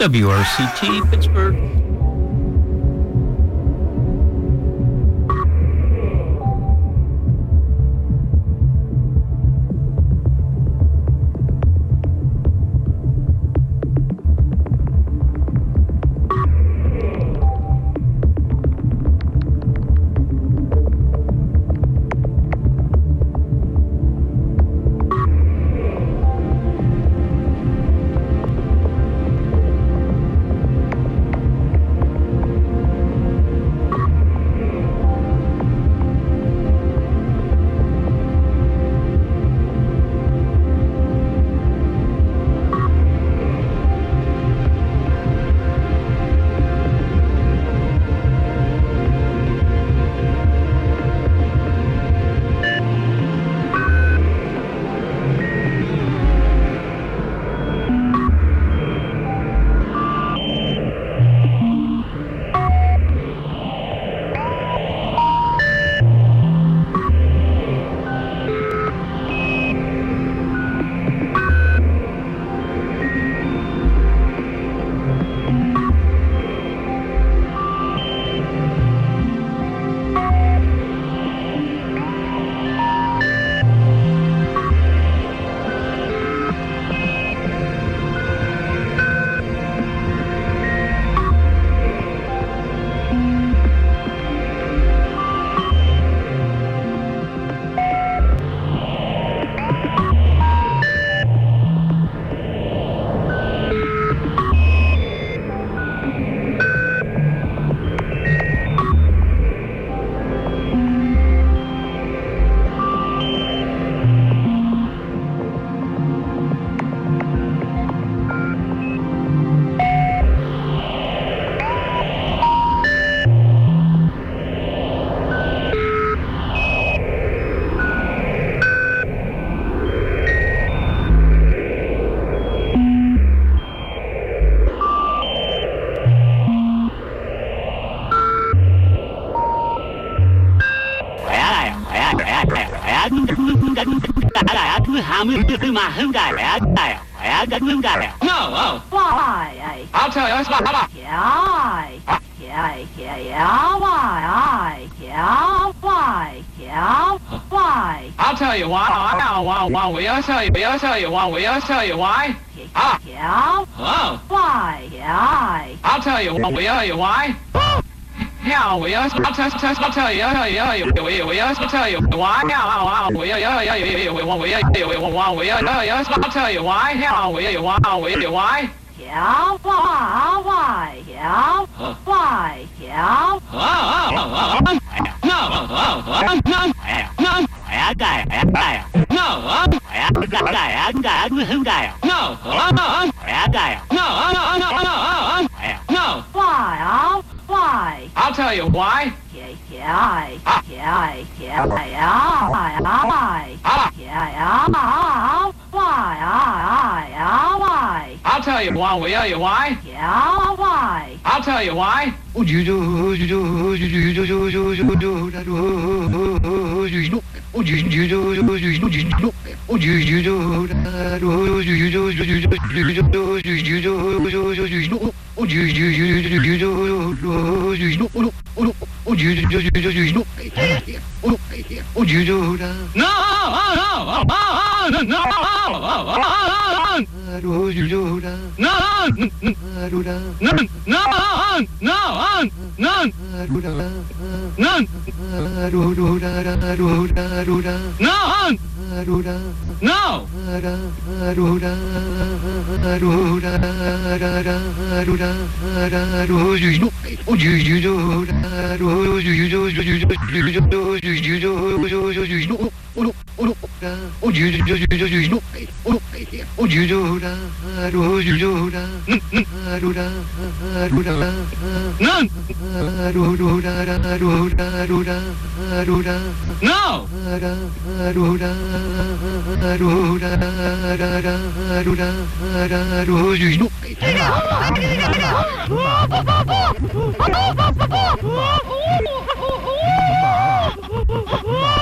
WRCT Pittsburgh. No, Why? I'll tell you. That's not. Why? I'll tell you why. I'll tell you why. Oh. Why? I'll tell you why. Yeah, I'll tell you why. I'll tell you why. Why? I'll tell you why. I'll tell you why. I'll tell you why.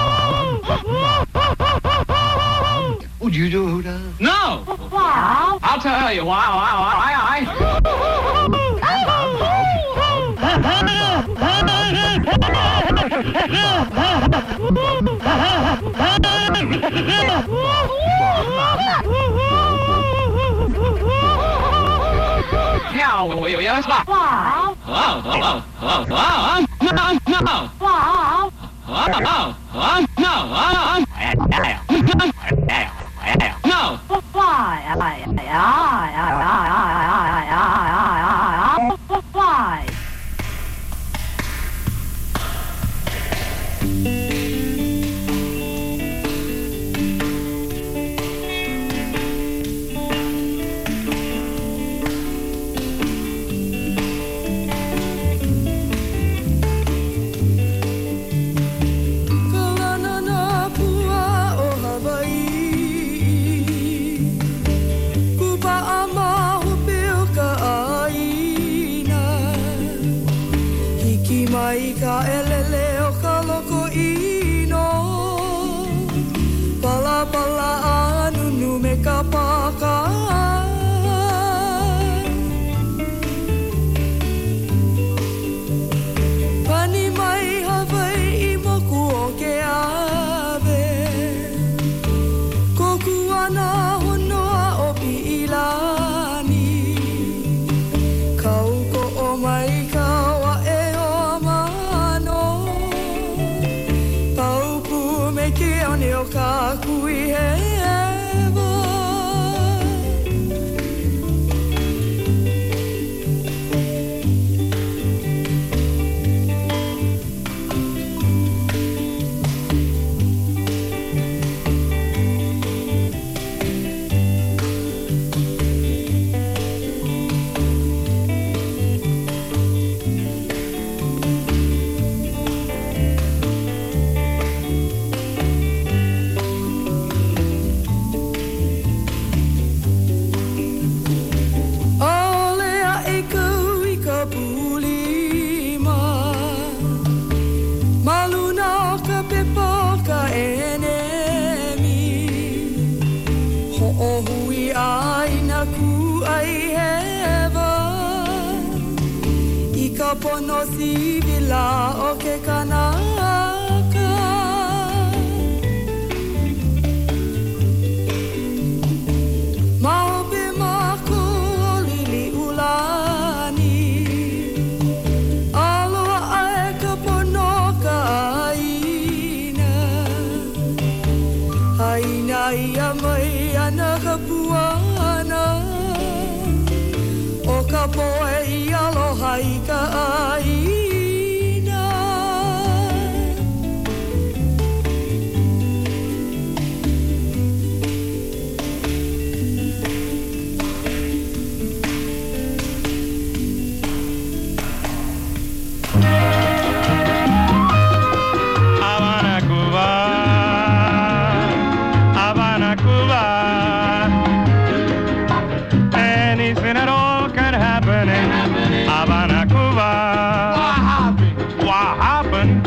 No! Wow. I'll tell you why. Now we yes. Why? Wow. No. Why? No. Why? Why? Ka elele o ka loko ino Pala anunu me ka paka Pani mai Hawaii I moku o ke ave Koku ana honoa o Piilani Kauko o mai ka wa e Ke ane o ka kui hewa Pono sivila o ke kanaka Maope mako o lili ulani Aloha ae ka pono ka aina Aina ia mai ana ka puana O ka poe I aloha I ka aina Havana, Cuba Havana, Cuba Anything at all can happen in Havana, Cuba. What happened?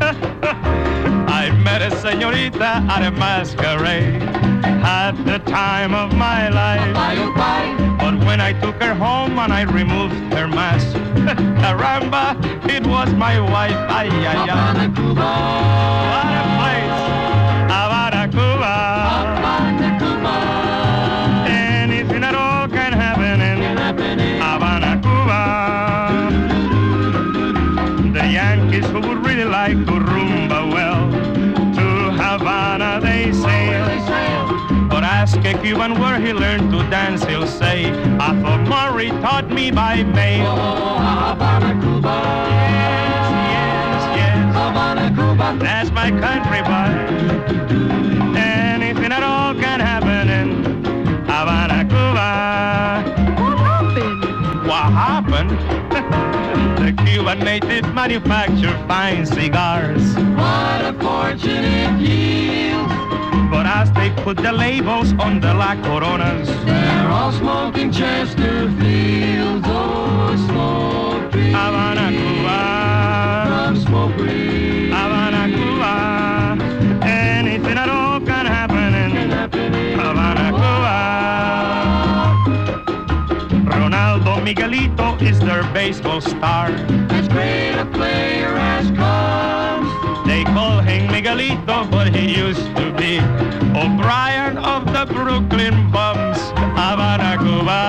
I met a señorita at a masquerade. Had the time of my life. But when I took her home and I removed her mask, caramba, it was my wife. Ay, ay, ay. Havana, Cuba. What a place. Havana, Cuba. Havana, Cuba. Anything at all can happen in Havana, Cuba. The Yankees who would really like to rumba well to Havana they sail. But ask a Cuban where he learned to dance, he'll say, Arthur Murray taught me by mail. Havana, Cuba. Yes. Havana, Cuba. That's my country, boy. Anything at all can happen in Havana, Cuba. What happened? The Cuban native manufacture fine cigars. What a fortune it yields. But as they put the labels on the La Coronas, They're all smoking Chesterfields. Oh, smoke trees. Havana, Cuba. From smoke trees. Havana, Cuba. Anything at all can happen in Havana, Cuba. Miguelito is their baseball star. As great a player has come. They call him Miguelito, but he used to be O'Brien of the Brooklyn Bums. Havana, Cuba.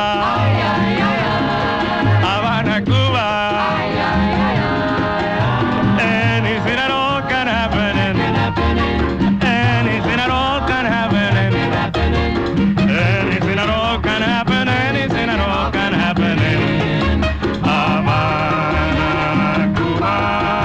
Havana, Cuba. Anything at all can happen. Anything at all can happen. Anything at all can happen. Anything at all can happen in Havana, Cuba.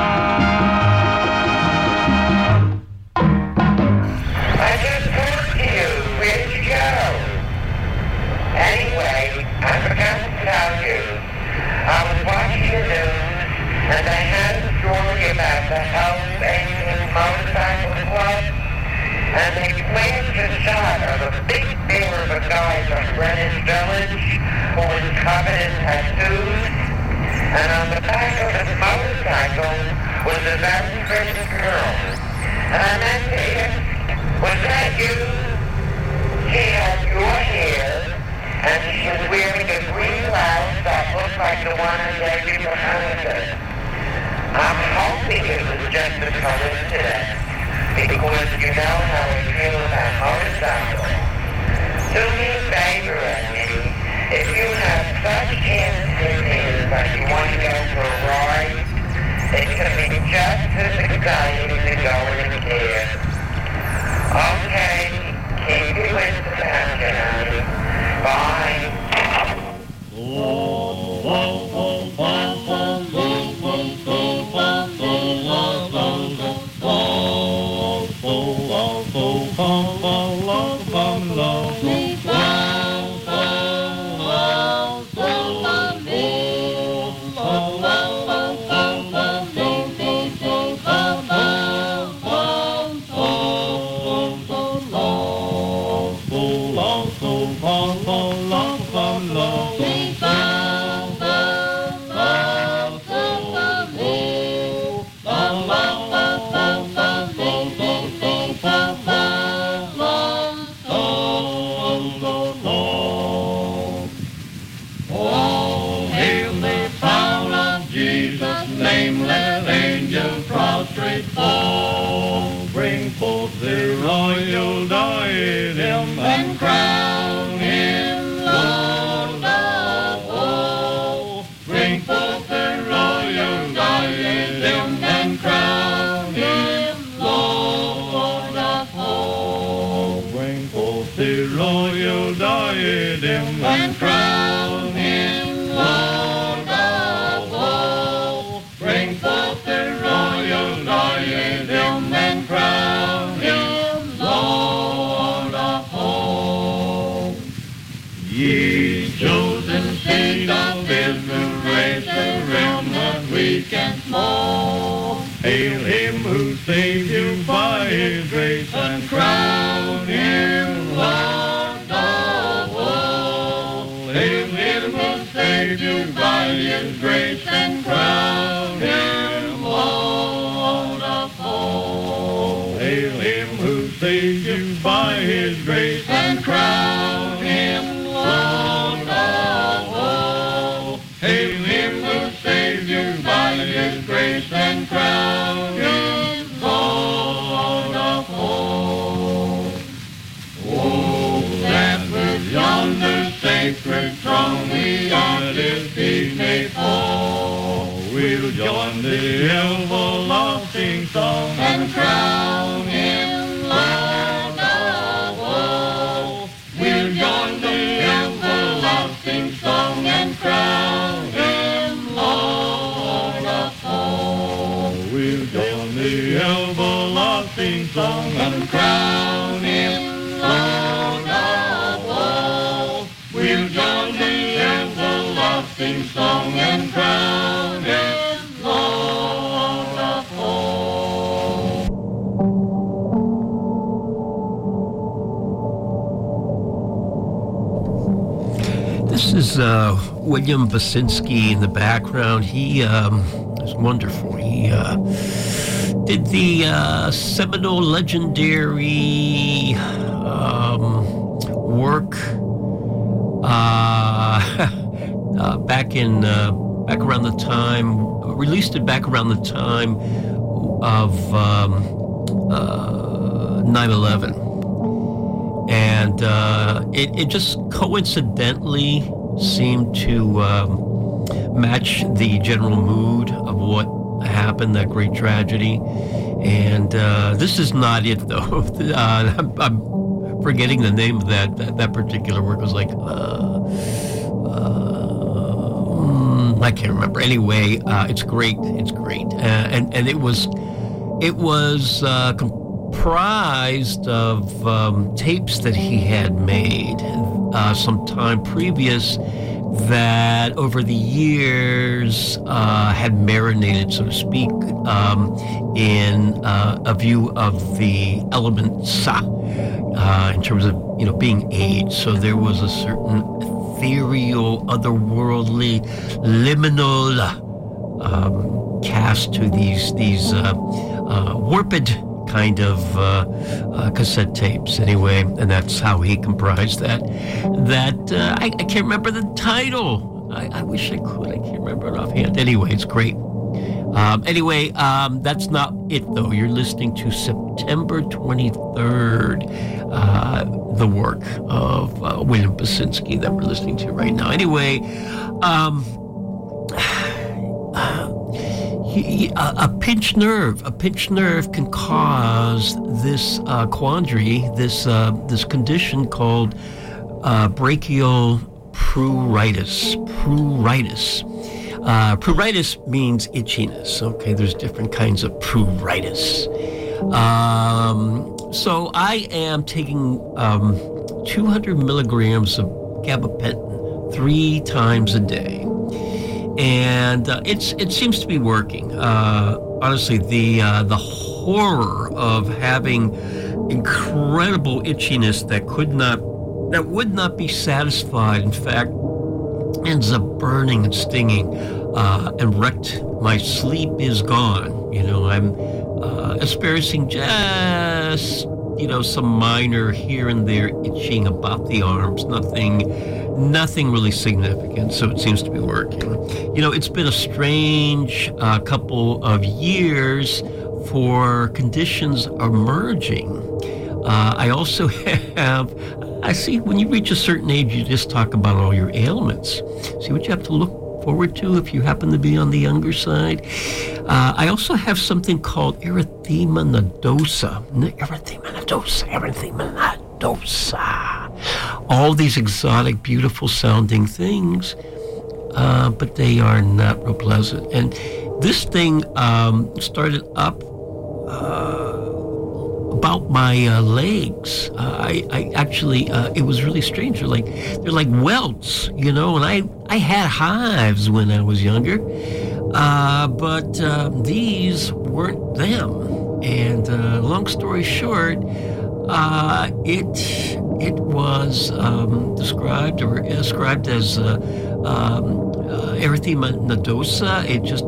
I just talked to you. Where did you go? Anyway, I forgot to tell you. I was watching the news, and they had a story about the Hells Angels Motorcycle Club, and they played a shot of a big bear of a guy from Greenwich Village who was covered in tattoos, and on the back of his motorcycle was a very pretty girl. And I meant to ask, was that you? She had your hair, and she was wearing a green blouse that looked like the one I gave you for Hanukkah. I'm hoping it was just a coincidence, because you know how I feel about motorcycles. Do me a favor, Andy. If you have such handsome ears that you want to go for a ride, it can be just as exciting to go in a cab. Okay, keep you in the passion, honey. Bye. Bring forth the royal diadem and crown him Lord of all. Bring forth the royal diadem and crown him Lord of all. Bring forth the royal diadem and crown him Lord of all. Bring forth the royal diadem and crown him Lord of all. Ye chosen seed of Israel, raise the realm of weak and small. Hail him who saved you by his grace and crown him Lord of all. Hail him who saved you by his grace and crown him Lord of all. Hail him who saved you by his grace and crown him Lord of all. Hail him who saved you by his grace and crown him Lord of all. Oh, that was yonder sacred throne, we are his feet may fall. We'll join the everlasting song and crown him Lord of all. We'll join the everlasting song and crown him Lord of all. We'll join the everlasting song and crown him Lord of all. We'll join the everlasting song and crown him Lord of all. This is William Basinski in the background. He is wonderful. He did the seminal legendary work back around the time, released it back around the time of 9/11. And it just coincidentally seemed to match the general mood of what happened, that great tragedy. And this is not it, though. I'm forgetting the name of that particular work. It was like, I can't remember. Anyway, it's great. It's great. And it was comprised of tapes that he had made sometime previous that over the years had marinated, so to speak, in a view of the elements in terms of, being aged. So there was a certain ethereal, otherworldly, liminal cast to these warped kind of cassette tapes, anyway, and that's how he comprised that. I can't remember the title. I wish I could. I can't remember it offhand. Anyway, it's great. That's not it, though. You're listening to September 23rd, the work of William Basinski that we're listening to right now. Anyway, a pinched nerve can cause this quandary, this condition called brachial pruritus. Pruritus means itchiness. Okay, there's different kinds of pruritus. So I am taking 200 milligrams of gabapentin 3 times a day. And it seems to be working. Honestly, the horror of having incredible itchiness that would not be satisfied, in fact, ends up burning and stinging, and wrecked. My sleep is gone. I'm experiencing just some minor here and there itching about the arms. Nothing really significant, so it seems to be working. It's been a strange couple of years for conditions emerging. I also I see when you reach a certain age, you just talk about all your ailments. See what you have to look forward to if you happen to be on the younger side. I also have something called erythema nodosa. All these exotic, beautiful sounding things, but they are not real pleasant. And this thing started up about my legs. I actually, it was really strange. They're like welts, and I had hives when I was younger, but these weren't them. And long story short, it was described as erythema nodosa. It just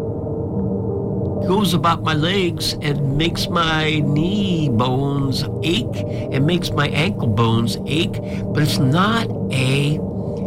goes about my legs and makes my knee bones ache and makes my ankle bones ache, but it's not a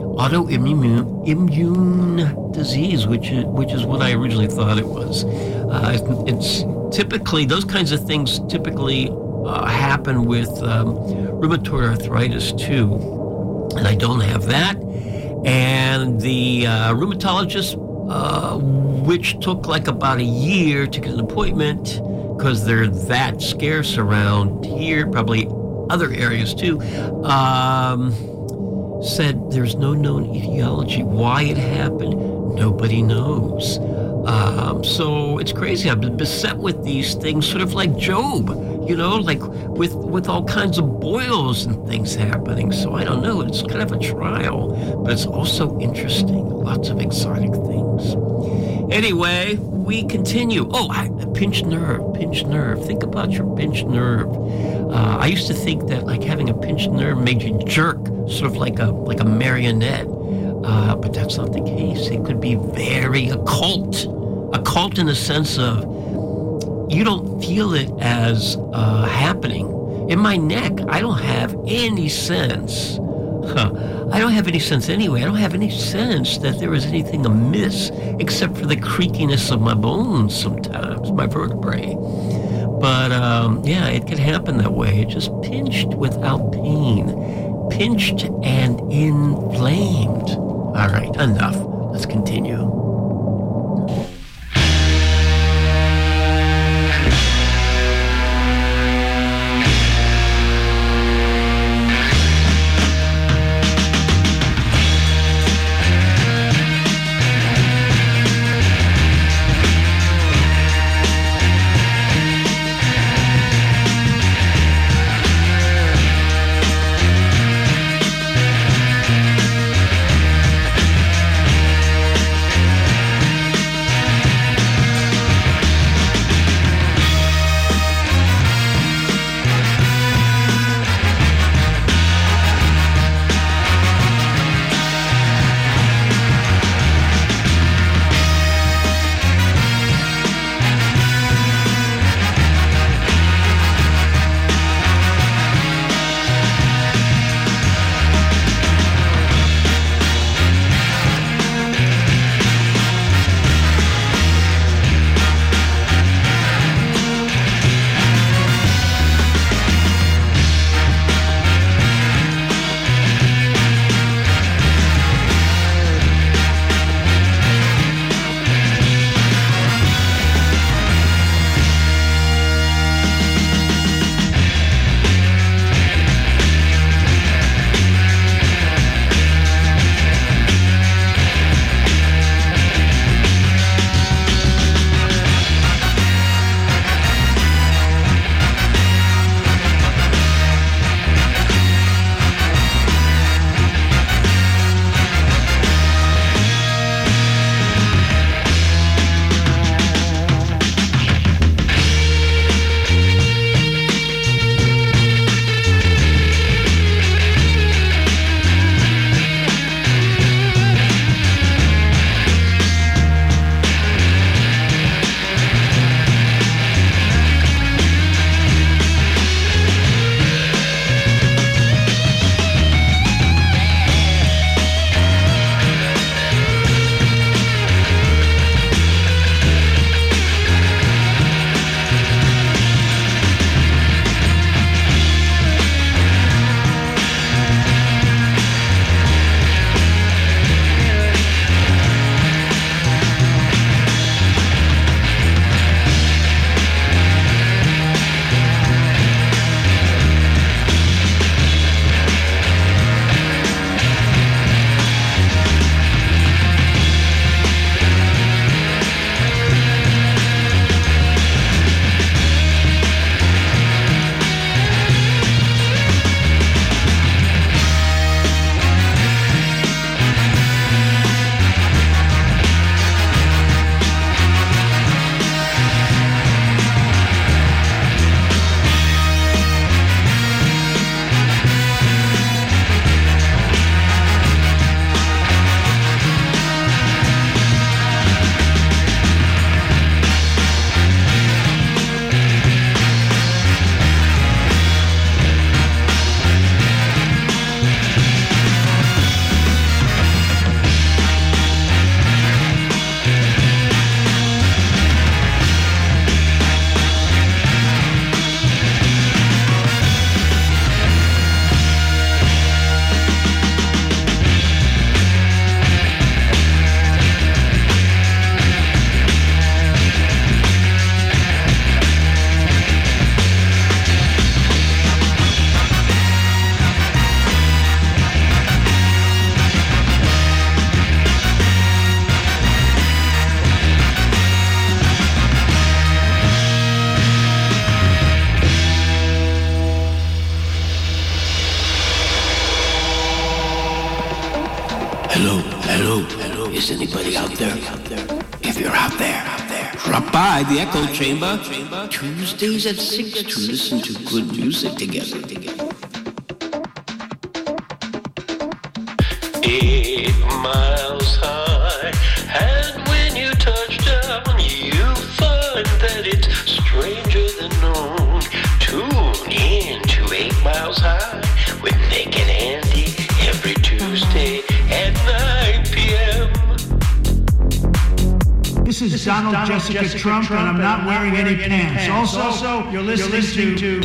autoimmune disease, which is what I originally thought it was. It's typically, those kinds of things typically happen with rheumatoid arthritis too, and I don't have that. And the rheumatologist, which took like about a year to get an appointment because they're that scarce around here, probably other areas too, said there's no known etiology. Why it happened, nobody knows. So it's crazy. I've been beset with these things, sort of like Job, like with all kinds of boils and things happening. So I don't know. It's kind of a trial, but it's also interesting. Lots of exotic things. Anyway, we continue. A pinched nerve. Think about your pinched nerve. I used to think that like having a pinched nerve made you jerk, sort of like a marionette. But that's not the case. It could be very occult in the sense of you don't feel it as happening. In my neck, I don't have any sense I don't have any sense anyway. I don't have any sense that there is anything amiss except for the creakiness of my bones sometimes, my vertebrae. But, yeah, it can happen that way. It just pinched without pain. Pinched and inflamed. All right, enough. Let's continue. Is anybody out there? If you're out there, drop by the Echo Chamber Tuesdays at 6 to listen to good music together. 8 miles high, and when you touch down, you find that it's stranger than known. Tune in to 8 Miles High with Nick and Andy every This is Donald Jessica Trump, and I'm not wearing any pants. Also, you're listening to...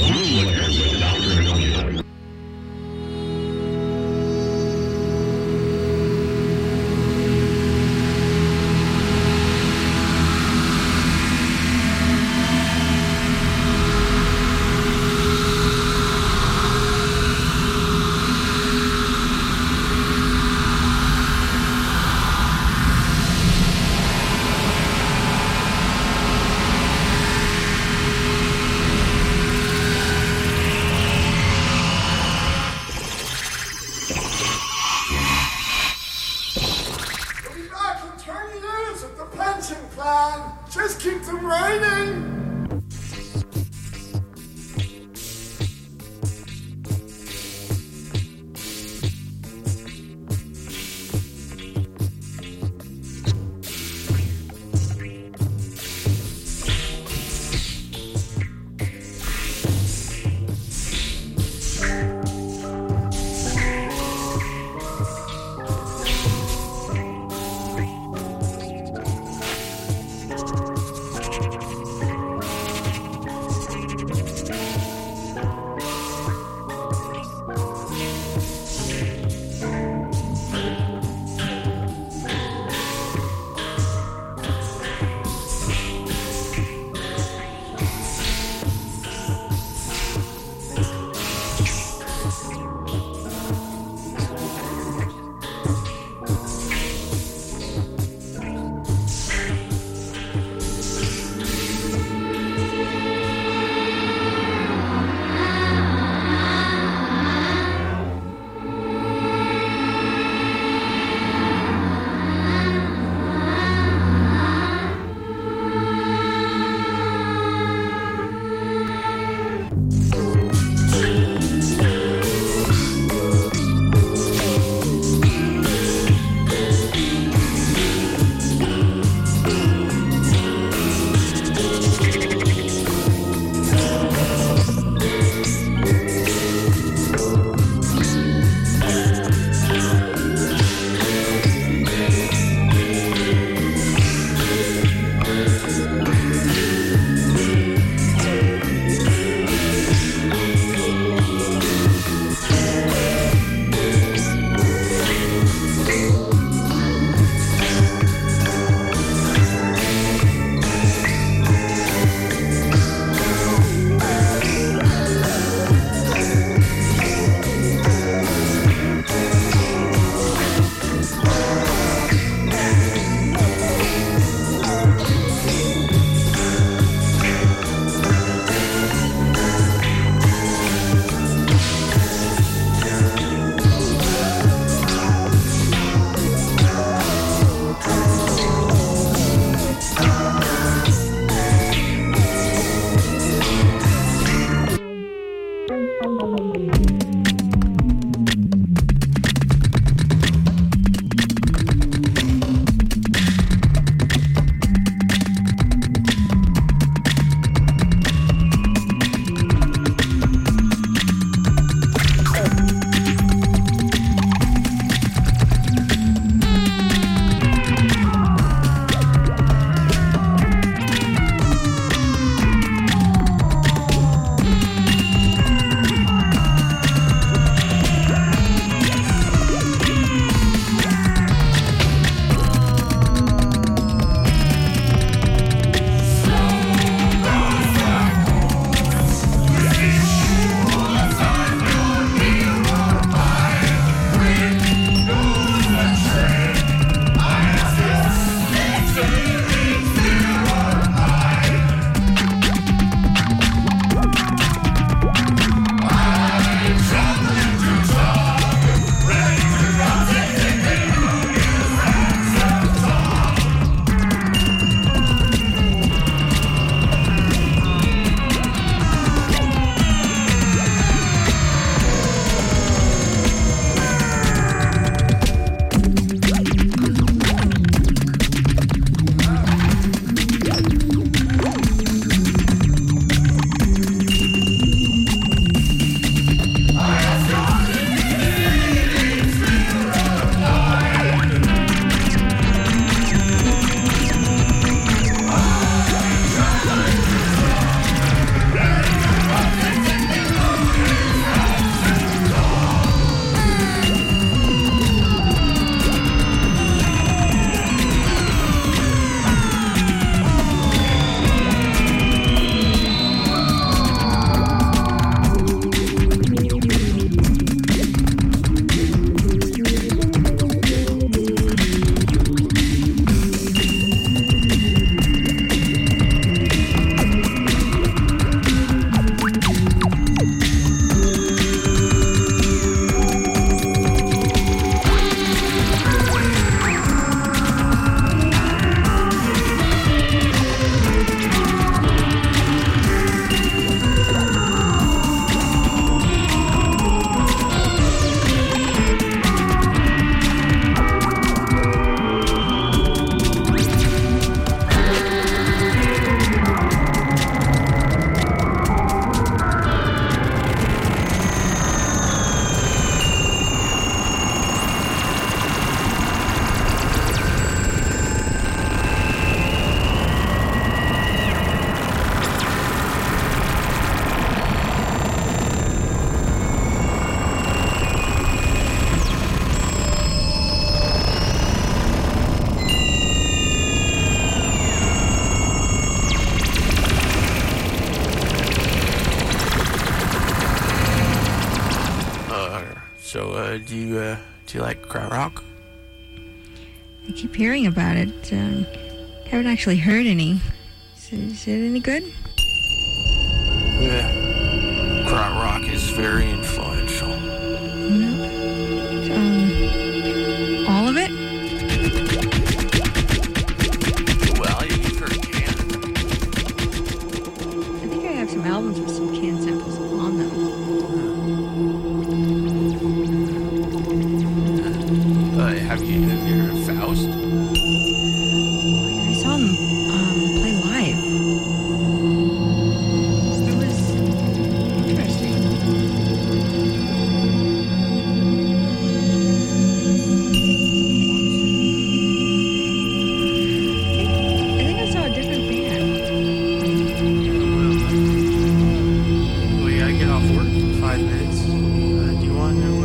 So, do you like krautrock? I keep hearing about it. Haven't actually heard any. Is it any good? Yeah. Krautrock is very influential. All of it? Well, you've heard Can. I think I have some albums with some Can samples on them. Have you heard of Faust? I saw them play live. It was interesting. I think I saw a different band. We gotta get off work in 5 minutes. Do you want to...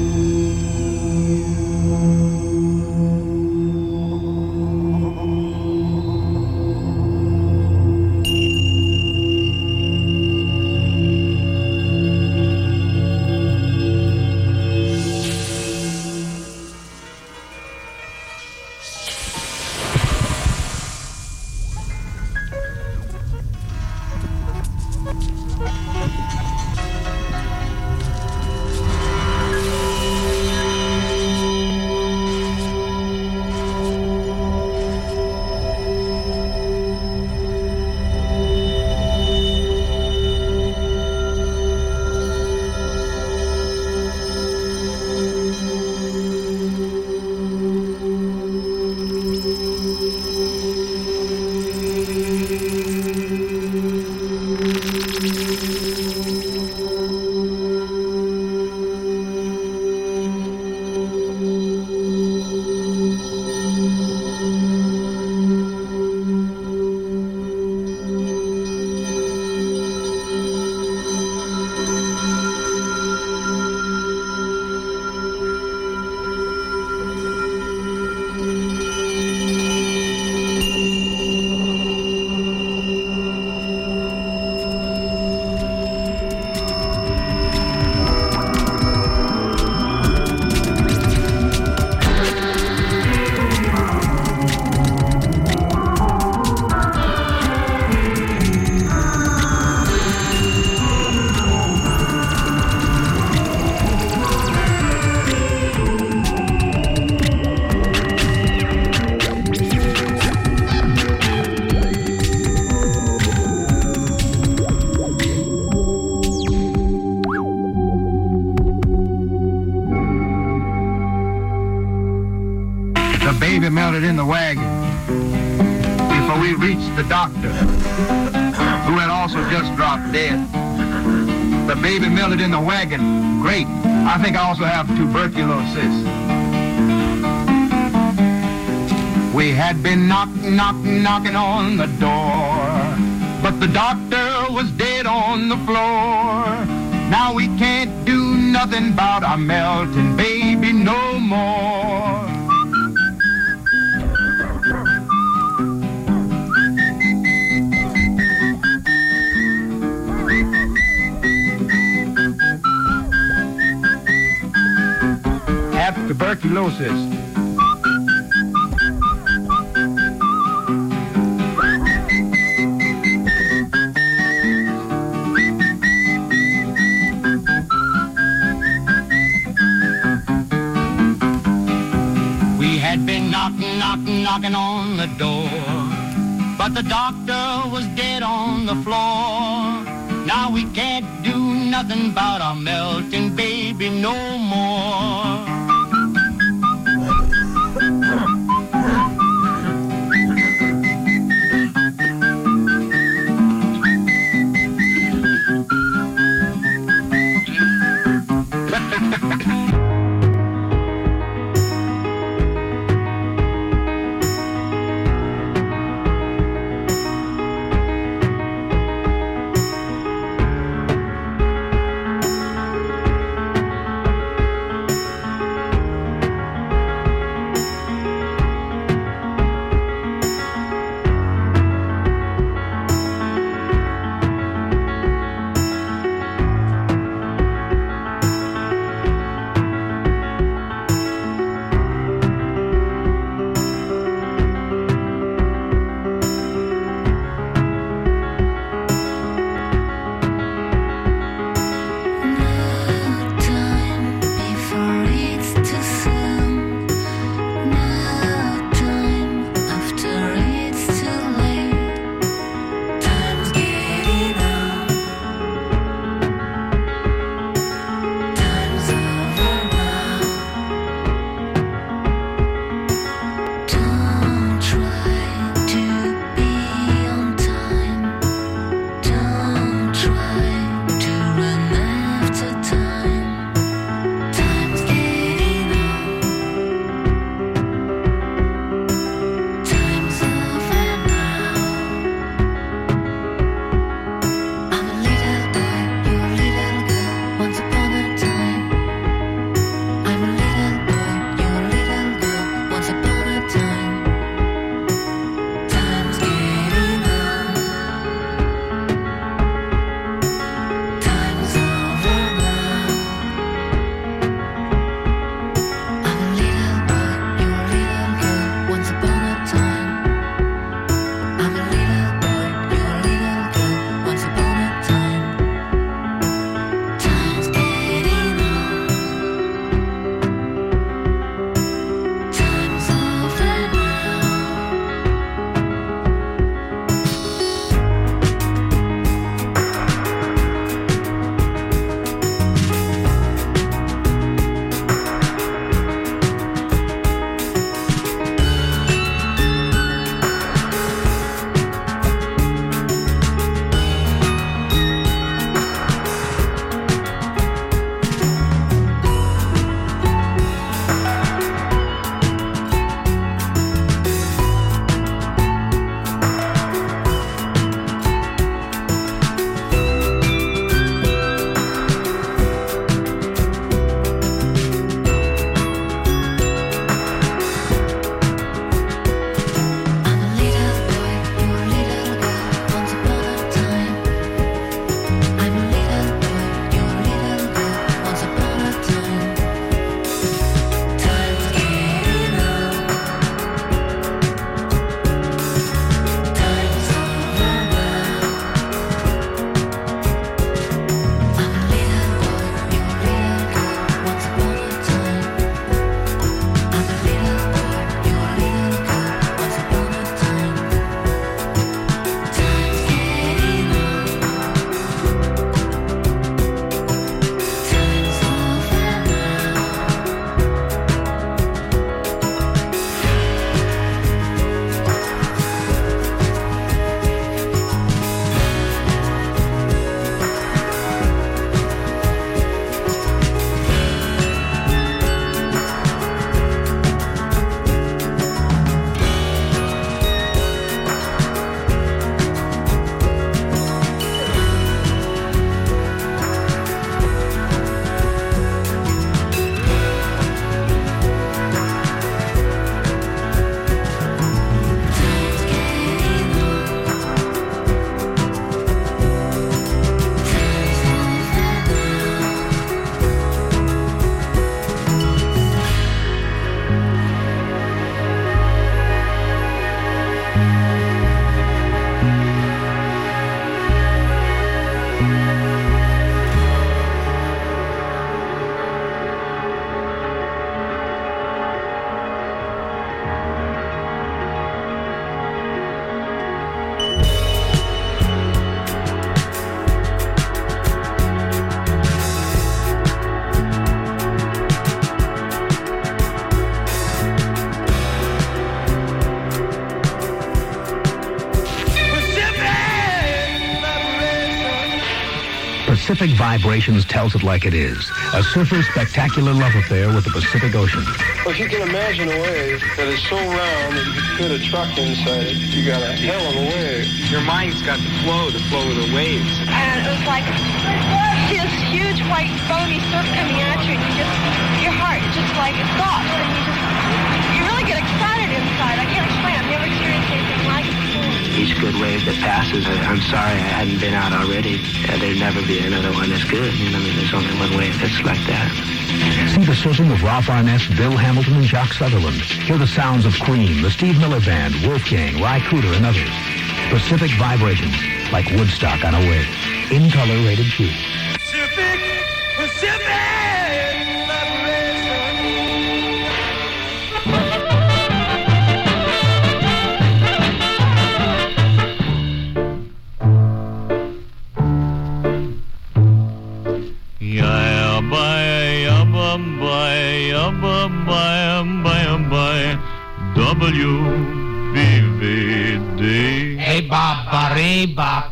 The baby melted in the wagon before we reached the doctor, who had also just dropped dead. The baby melted in the wagon. Great. I think I also have tuberculosis. We had been knocking on the door, but the doctor was dead on the floor. Now we can't do nothing about our melting baby no more. Have tuberculosis. We had been knocking on the door, but the doctor was dead on the floor. Now we can't do nothing about our melting baby no more. Pacific Vibrations tells it like it is. A surfer's spectacular love affair with the Pacific Ocean. Well, if you can imagine a wave that is so round that you could fit a truck inside it, you got a hell of a wave. Your mind's got the flow of the waves. And it was like this huge white foamy surf coming at you, and your heart just like it stops, and you really get excited inside. I can't explain. I've never experienced anything like it before. Each good wave that passes, I'm sorry I hadn't been out already. There'd never be another one that's good. You know, I mean, there's only one wave that's like that. See the surfing of Ralph Arness, Bill Hamilton, and Jacques Sutherland. Hear the sounds of Cream, the Steve Miller Band, Wolfgang, Ry Cooder, and others. Pacific Vibrations, like Woodstock on a wave. In color, rated Q. Pacific WBVD. Hey, Baba, Ray, Bop.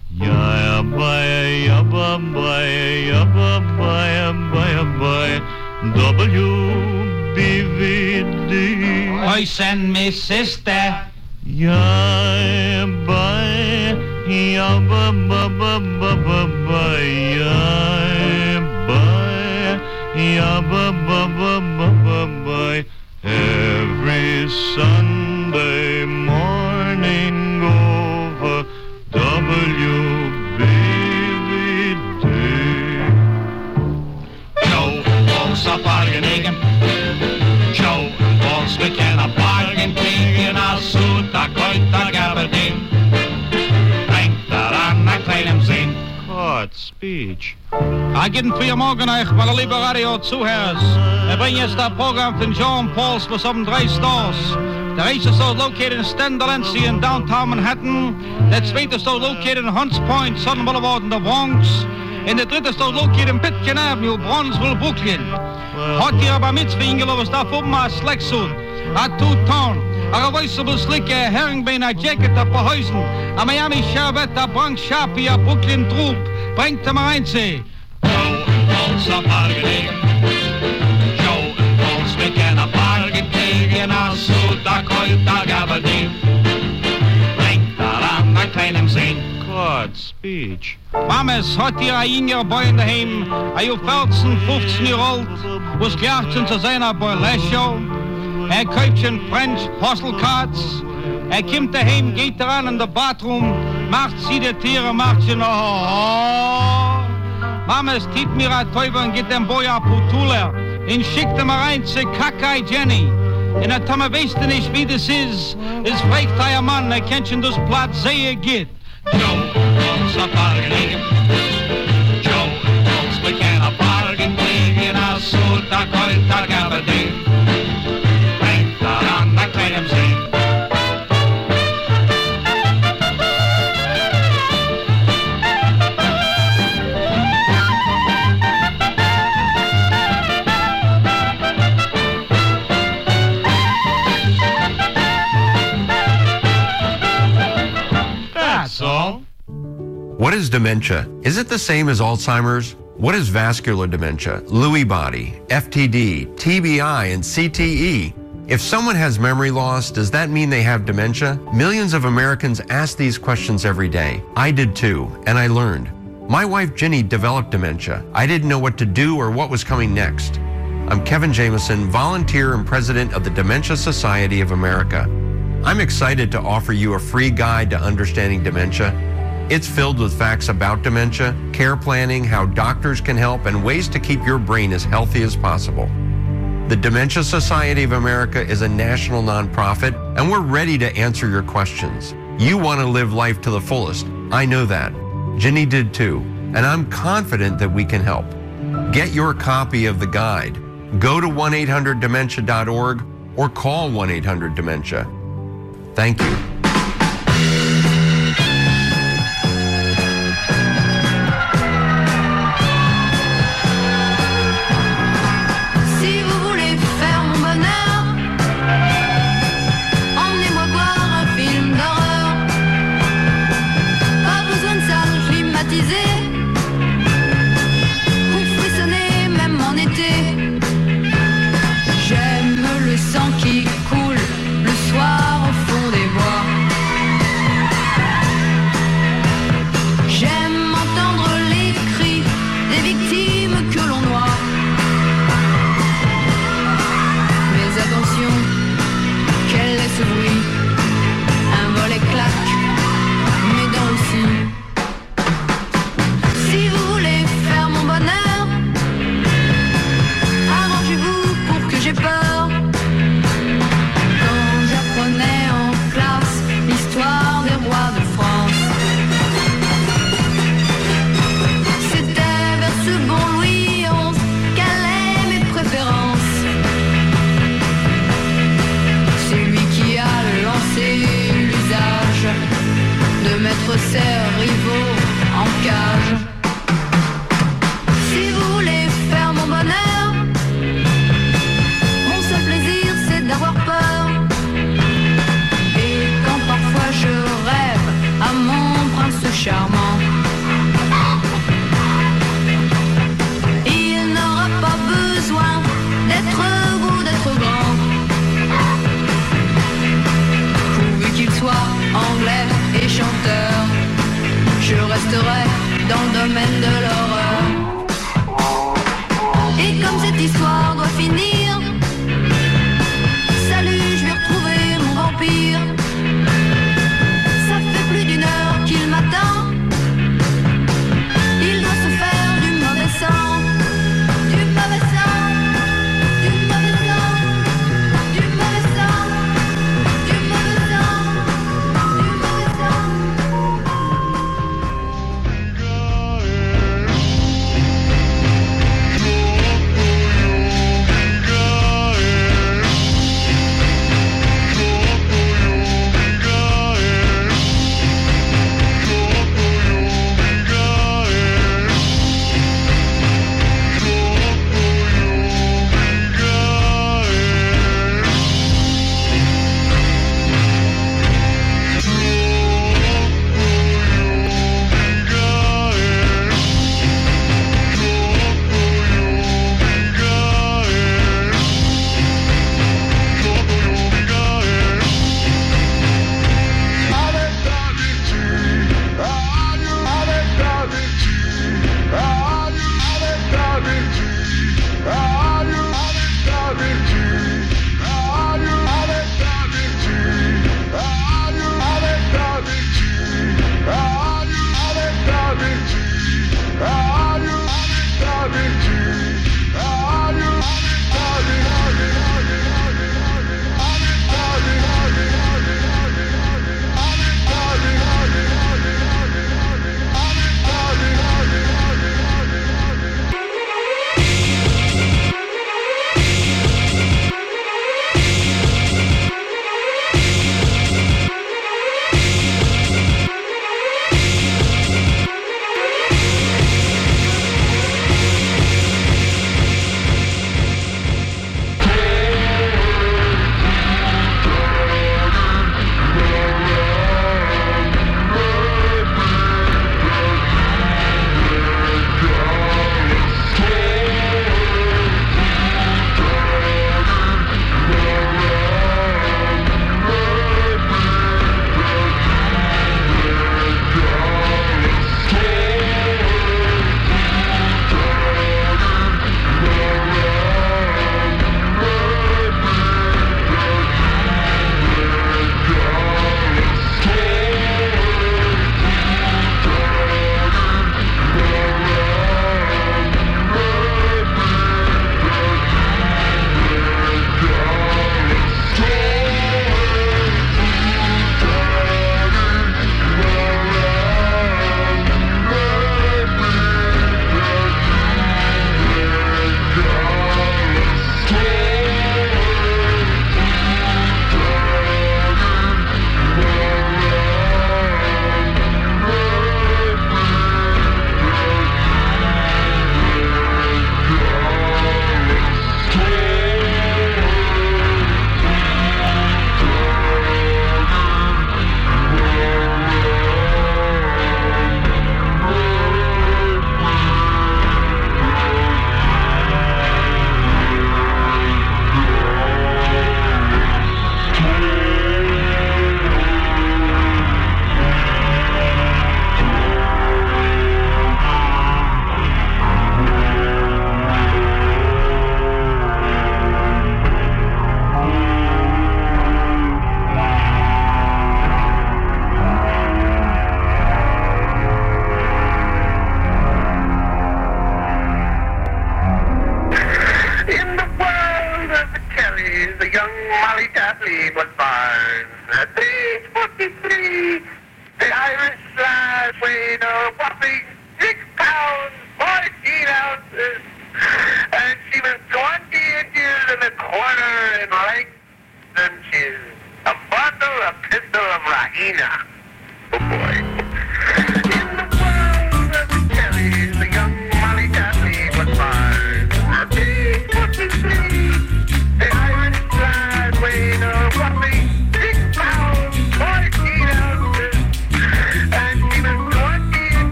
WBVD. I send me sister. Every Sunday morning over WBVD. Joe Walls a bargaining. Joe Walls we can a bargain king in a suit a coit a gabardine. Brengt aan a kleinem zin. Kort speech. I give für morgen euch, weil liebe Radio zuhörers. Bring jetzt das Programm von John Pauls bis um 3 Stores. The race is located in Stendalency in downtown Manhattan. The zweite is located in Hunts Point, Southern Boulevard in the Bronx. And the dritte is located in Pitkin Avenue, Bronzeville, Brooklyn. Hot hier aber mitzwingen, was da oben a slack suit, a two-tone, a reversible slick, a herringbein, a jacket, a verhäusen, a Miami Chevette, a Bronx Sharpie, a Brooklyn Troop. Bringt er mal rein, sie. Walls a bargaining. Joe Walls we can a bargain king in a suit a coit a gabardine. Brengt aan a kleinem zin. Kort speech. Mames hat hier ein jünger Boy in daheim, a ju 14, 15 Jahre alt, was gelacht sind zu seiner Burlesque-Show. Kauft schon French Postelcards. Kommt daheim, geht ran in der Bathroom, macht sie die Tiere, macht sie noch. Mames tiet mir a Teufel und geht dem Boy a Putuler. Und schickt ihm rein zu Kakai Jenny. Und er tamme weißt du nicht, wie das ist fragt ein Mann, kennt schon das Platz sehr geht. Joe Walls a bargaining. Joe Walls we can a bargain king in a suit a coit a gabardine. Brengt aan a kleinem zin. What is dementia? Is it the same as Alzheimer's? What is vascular dementia, Lewy body, FTD, TBI, and CTE? If someone has memory loss, does that mean they have dementia? Millions of Americans ask these questions every day. I did too, and I learned. My wife Ginny developed dementia. I didn't know what to do or what was coming next. I'm Kevin Jameson, volunteer and president of the Dementia Society of America. I'm excited to offer you a free guide to understanding dementia. It's filled with facts about dementia, care planning, how doctors can help, and ways to keep your brain as healthy as possible. The Dementia Society of America is a national nonprofit, and we're ready to answer your questions. You want to live life to the fullest. I know that. Ginny did too, and I'm confident that we can help. Get your copy of the guide. Go to 1-800-DEMENTIA.org or call 1-800-DEMENTIA. Thank you. cette histoire doit finir. Salut, je vais retrouver mon vampire. Ça fait plus d'1 heure qu'il m'attend. Il doit se faire du mauvais sang. Du mauvais sang. Du mauvais sang. Du mauvais sang. Du mauvais sang. Du mauvais sang.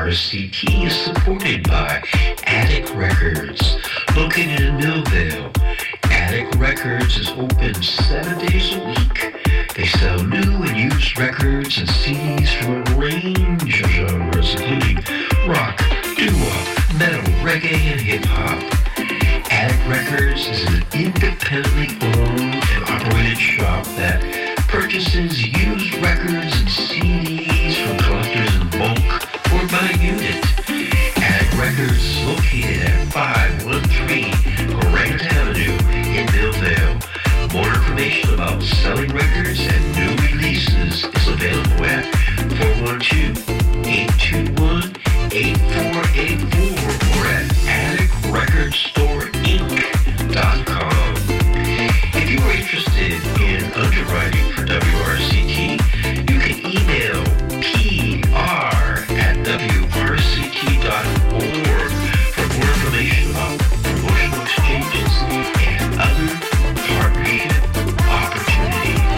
WRCT is supported by Attic Records, located in Millvale. Attic Records is open 7 days a week. They sell new and used records and CDs from a range of genres, including rock, doo-wop, metal, reggae, and hip-hop. Attic Records is an independently owned and operated shop that purchases used records and CDs from collectors in bulk or by unit. Attic Records is located at 513 Orange Avenue in Millvale. More information about selling records and new releases is available at 412-821-8484 or at atticrecordstorinc.com. If you are interested in underwriting for WRCT, you can email pr@wrct.org for more information about promotional exchanges and other partnership opportunities.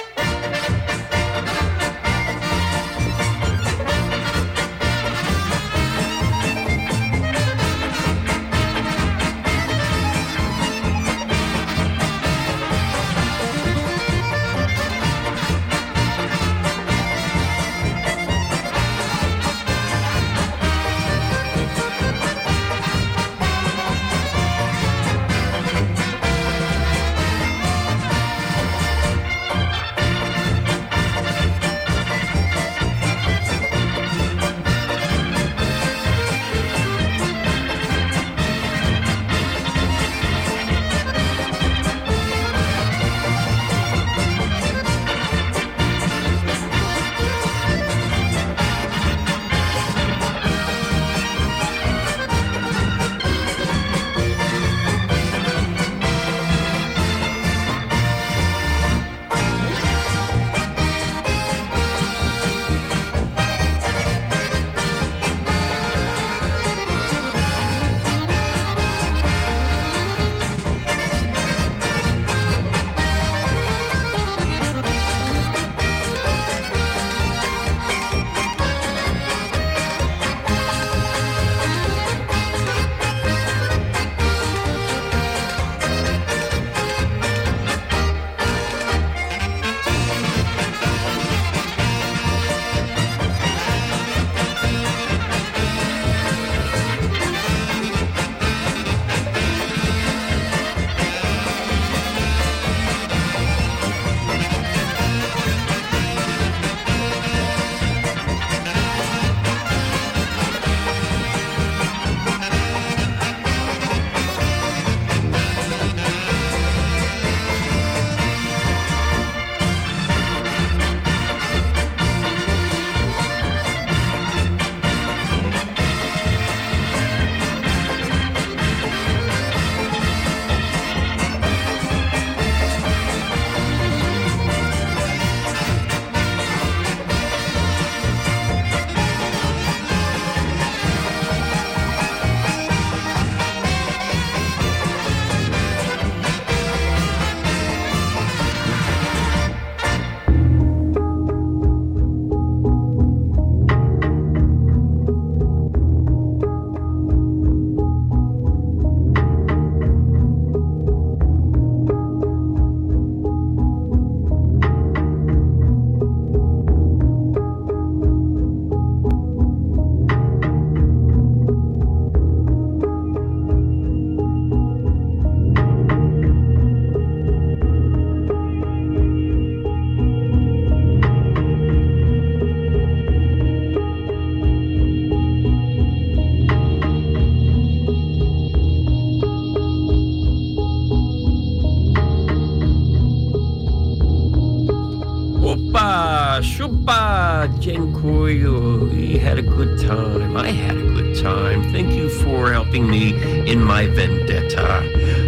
Shupa, Jenkoyo. We had a good time. I had a good time. Thank you for helping me in my vendetta.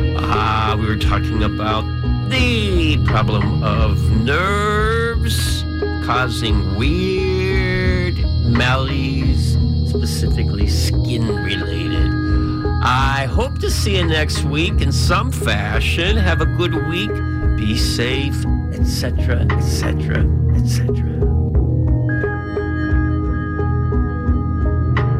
We were talking about the problem of nerves causing weird maladies, specifically skin-related. I hope to see you next week in some fashion. Have a good week. Be safe, etc., etc., etc.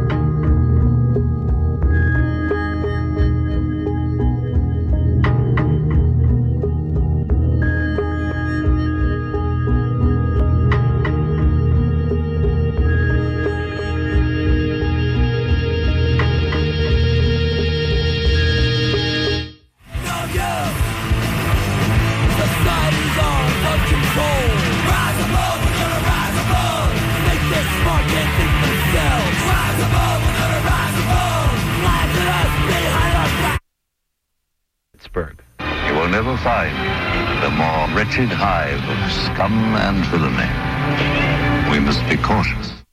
Pittsburgh. You will never find the more wretched hive of scum and villainy. We must be cautious.